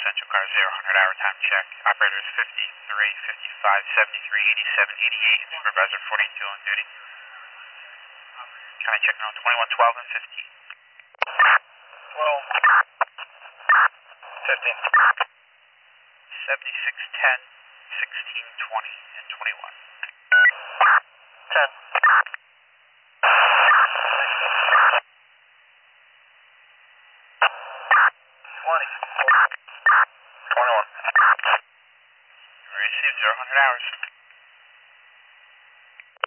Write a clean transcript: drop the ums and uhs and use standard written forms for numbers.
Central Car 0, 100 hour time check. Operators 53, 55, 73, 87, 88, and Supervisor 42 on duty. County checking on 21, 12, and 15. 12, 15. 76, 10, 16, 20, and 21. 10. 20. 21. Received 0, 100 hours.